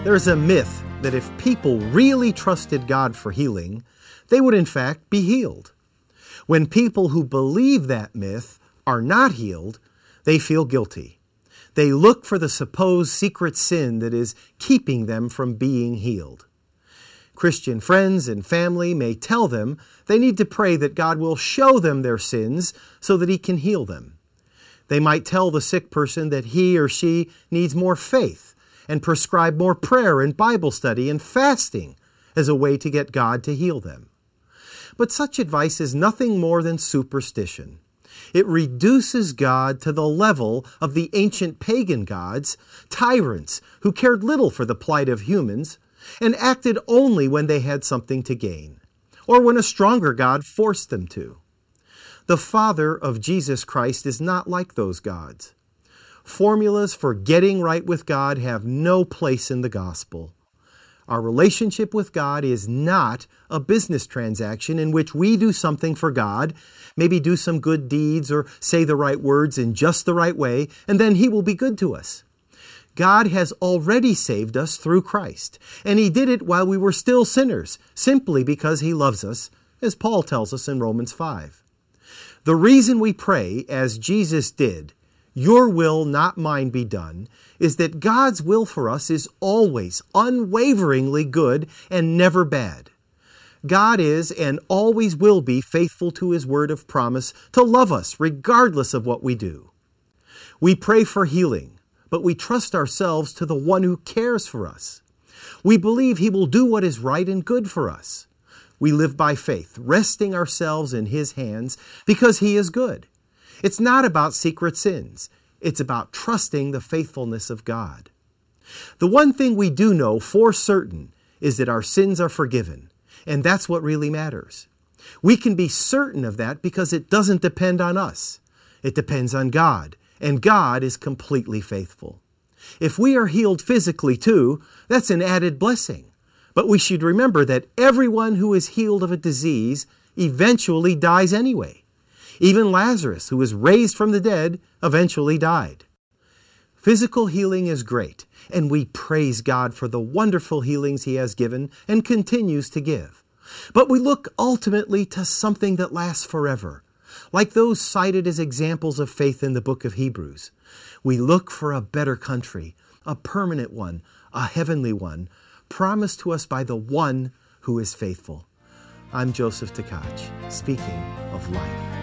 There's a myth that if people really trusted God for healing, they would in fact be healed. When people who believe that myth are not healed, they feel guilty. They look for the supposed secret sin that is keeping them from being healed. Christian friends and family may tell them they need to pray that God will show them their sins so that He can heal them. They might tell the sick person that he or she needs more faith and prescribe more prayer and Bible study and fasting as a way to get God to heal them. But such advice is nothing more than superstition. It reduces God to the level of the ancient pagan gods, tyrants who cared little for the plight of humans and acted only when they had something to gain, or when a stronger God forced them to. The Father of Jesus Christ is not like those gods. Formulas for getting right with God have no place in the gospel. Our relationship with God is not a business transaction in which we do something for God, maybe do some good deeds or say the right words in just the right way, and then He will be good to us. God has already saved us through Christ, and He did it while we were still sinners, simply because He loves us, as Paul tells us in Romans 5. The reason we pray, as Jesus did, "Your will, not mine, be done," is that God's will for us is always unwaveringly good and never bad. God is and always will be faithful to His word of promise to love us regardless of what we do. We pray for healing, but we trust ourselves to the one who cares for us. We believe He will do what is right and good for us. We live by faith, resting ourselves in His hands because He is good. It's not about secret sins. It's about trusting the faithfulness of God. The one thing we do know for certain is that our sins are forgiven, and that's what really matters. We can be certain of that because it doesn't depend on us. It depends on God, and God is completely faithful. If we are healed physically too, that's an added blessing. But we should remember that everyone who is healed of a disease eventually dies anyway. Even Lazarus, who was raised from the dead, eventually died. Physical healing is great, and we praise God for the wonderful healings He has given and continues to give. But we look ultimately to something that lasts forever, like those cited as examples of faith in the book of Hebrews. We look for a better country, a permanent one, a heavenly one, promised to us by the one who is faithful. I'm Joseph Tkach, speaking of life.